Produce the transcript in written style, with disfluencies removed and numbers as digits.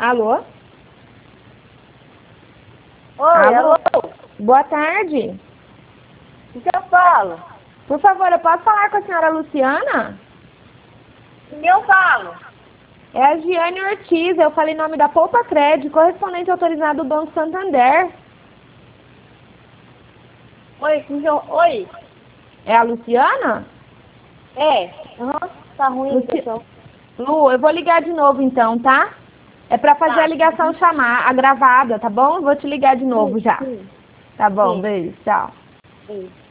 Alô? Oi, alô? Boa tarde. O que eu falo? Por favor, eu posso falar com a senhora Luciana? O que eu falo? É a Giane Ortiz, eu falei em nome da Poupa Crédito, correspondente autorizado do Banco Santander. Oi, oi? É a Luciana? É. Tá ruim a Luci... ligação. Lu, eu vou ligar de novo então, tá? É pra fazer Tá. a ligação chamar, a gravada, tá bom? Vou te ligar de novo Sim, já. sim, Tá bom, sim, beijo, tchau. sim.